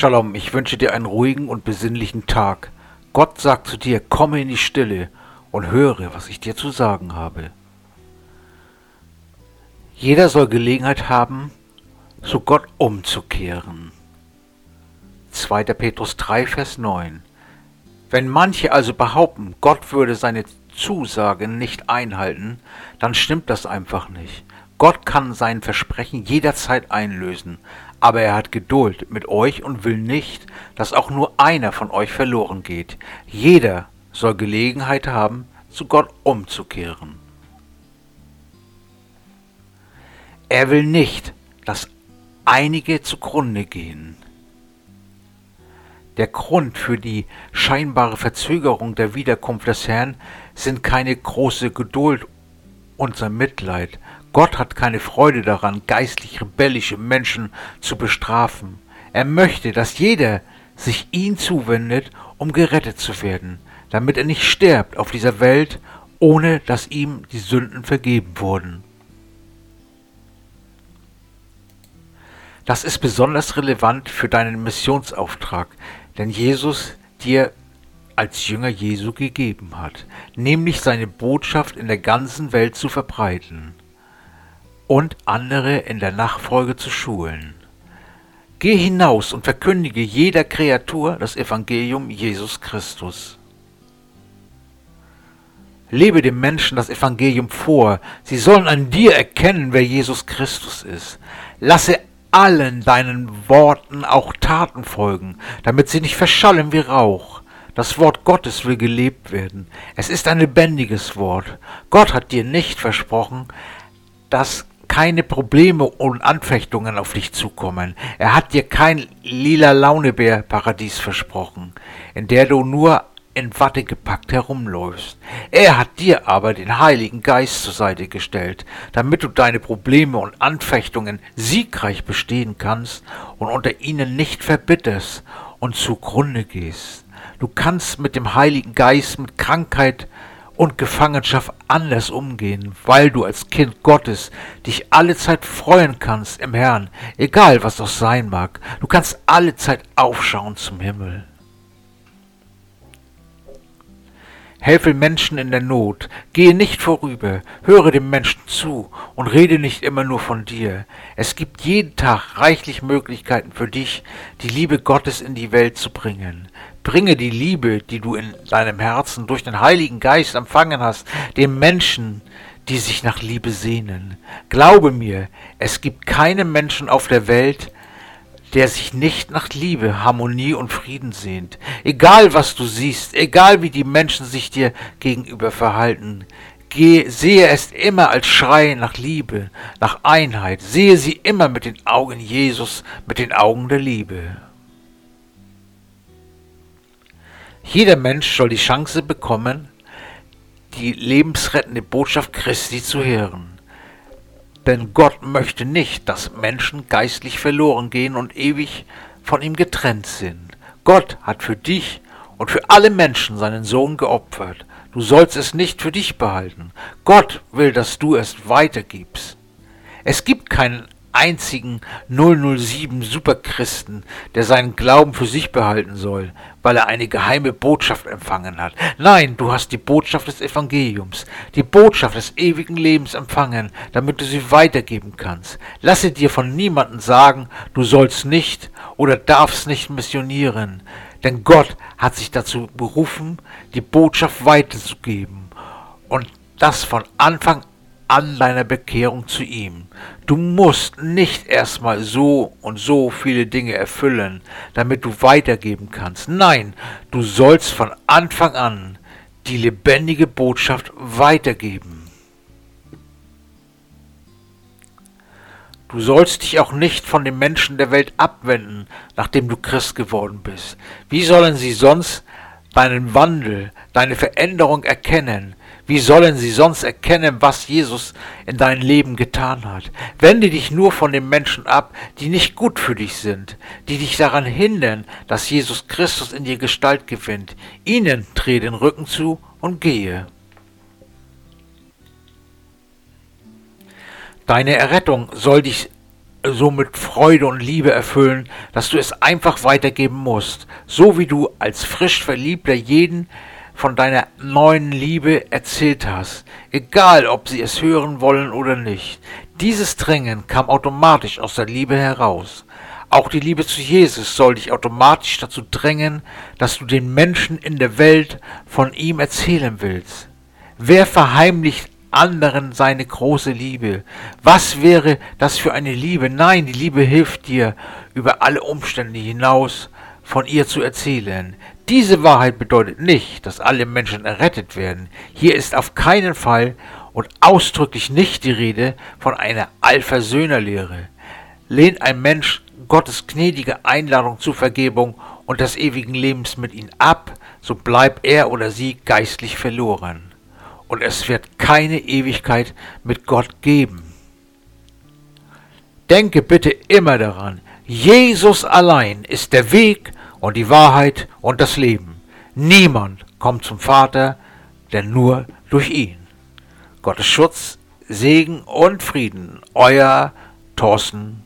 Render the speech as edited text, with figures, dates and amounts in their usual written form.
Shalom, ich wünsche dir einen ruhigen und besinnlichen Tag. Gott sagt zu dir, komme in die Stille und höre, was ich dir zu sagen habe. Jeder soll Gelegenheit haben, zu Gott umzukehren. 2. Petrus 3, Vers 9. Wenn manche also behaupten, Gott würde seine Zusagen nicht einhalten, dann stimmt das einfach nicht. Gott kann sein Versprechen jederzeit einlösen, aber er hat Geduld mit euch und will nicht, dass auch nur einer von euch verloren geht. Jeder soll Gelegenheit haben, zu Gott umzukehren. Er will nicht, dass einige zugrunde gehen. Der Grund für die scheinbare Verzögerung der Wiederkunft des Herrn sind keine große Geduld und sein Mitleid. Gott hat keine Freude daran, geistlich rebellische Menschen zu bestrafen. Er möchte, dass jeder sich ihm zuwendet, um gerettet zu werden, damit er nicht stirbt auf dieser Welt, ohne dass ihm die Sünden vergeben wurden. Das ist besonders relevant für deinen Missionsauftrag, den Jesus dir als Jünger Jesu gegeben hat, nämlich seine Botschaft in der ganzen Welt zu verbreiten und andere in der Nachfolge zu schulen. Geh hinaus und verkündige jeder Kreatur das Evangelium Jesus Christus. Lebe den Menschen das Evangelium vor. Sie sollen an dir erkennen, wer Jesus Christus ist. Lasse allen deinen Worten auch Taten folgen, damit sie nicht verschallen wie Rauch. Das Wort Gottes will gelebt werden. Es ist ein lebendiges Wort. Gott hat dir nicht versprochen, dass keine Probleme und Anfechtungen auf dich zukommen. Er hat dir kein lila Launebär-Paradies versprochen, in der du nur in Watte gepackt herumläufst. Er hat dir aber den Heiligen Geist zur Seite gestellt, damit du deine Probleme und Anfechtungen siegreich bestehen kannst und unter ihnen nicht verbitterst und zugrunde gehst. Du kannst mit dem Heiligen Geist, mit Krankheit und Gefangenschaft anders umgehen, weil du als Kind Gottes dich allezeit freuen kannst im Herrn, egal was auch sein mag. Du kannst allezeit aufschauen zum Himmel. Helfe Menschen in der Not, gehe nicht vorüber, höre dem Menschen zu und rede nicht immer nur von dir. Es gibt jeden Tag reichlich Möglichkeiten für dich, die Liebe Gottes in die Welt zu bringen. Bringe die Liebe, die du in deinem Herzen durch den Heiligen Geist empfangen hast, den Menschen, die sich nach Liebe sehnen. Glaube mir, es gibt keinen Menschen auf der Welt, der sich nicht nach Liebe, Harmonie und Frieden sehnt. Egal was du siehst, egal wie die Menschen sich dir gegenüber verhalten, sehe es immer als Schrei nach Liebe, nach Einheit. Sehe sie immer mit den Augen Jesus, mit den Augen der Liebe. Jeder Mensch soll die Chance bekommen, die lebensrettende Botschaft Christi zu hören. Denn Gott möchte nicht, dass Menschen geistlich verloren gehen und ewig von ihm getrennt sind. Gott hat für dich und für alle Menschen seinen Sohn geopfert. Du sollst es nicht für dich behalten. Gott will, dass du es weitergibst. Es gibt keinen einzigen 007 Superchristen, der seinen Glauben für sich behalten soll, weil er eine geheime Botschaft empfangen hat. Nein, du hast die Botschaft des Evangeliums, die Botschaft des ewigen Lebens empfangen, damit du sie weitergeben kannst. Lasse dir von niemandem sagen, du sollst nicht oder darfst nicht missionieren, denn Gott hat sich dazu berufen, die Botschaft weiterzugeben und das von Anfang an deiner Bekehrung zu ihm. Du musst nicht erstmal so und so viele Dinge erfüllen, damit du weitergeben kannst. Nein, du sollst von Anfang an die lebendige Botschaft weitergeben. Du sollst dich auch nicht von den Menschen der Welt abwenden, nachdem du Christ geworden bist. Wie sollen sie sonst deinen Wandel, deine Veränderung erkennen? Wie sollen sie sonst erkennen, was Jesus in deinem Leben getan hat? Wende dich nur von den Menschen ab, die nicht gut für dich sind, die dich daran hindern, dass Jesus Christus in dir Gestalt gewinnt. Ihnen drehe den Rücken zu und gehe. Deine Errettung soll dich so mit Freude und Liebe erfüllen, dass du es einfach weitergeben musst, so wie du als frisch Verliebter jeden von deiner neuen Liebe erzählt hast, egal ob sie es hören wollen oder nicht. Dieses Drängen kam automatisch aus der Liebe heraus. Auch die Liebe zu Jesus soll dich automatisch dazu drängen, dass du den Menschen in der Welt von ihm erzählen willst. Wer verheimlicht anderen seine große Liebe? Was wäre das für eine Liebe? Nein, die Liebe hilft dir, über alle Umstände hinaus von ihr zu erzählen. Diese Wahrheit bedeutet nicht, dass alle Menschen errettet werden. Hier ist auf keinen Fall und ausdrücklich nicht die Rede von einer Allversöhnerlehre. Lehnt ein Mensch Gottes gnädige Einladung zur Vergebung und des ewigen Lebens mit ihm ab, so bleibt er oder sie geistlich verloren. Und es wird keine Ewigkeit mit Gott geben. Denke bitte immer daran, Jesus allein ist der Weg und die Wahrheit und das Leben. Niemand kommt zum Vater, denn nur durch ihn. Gottes Schutz, Segen und Frieden, euer Thorsten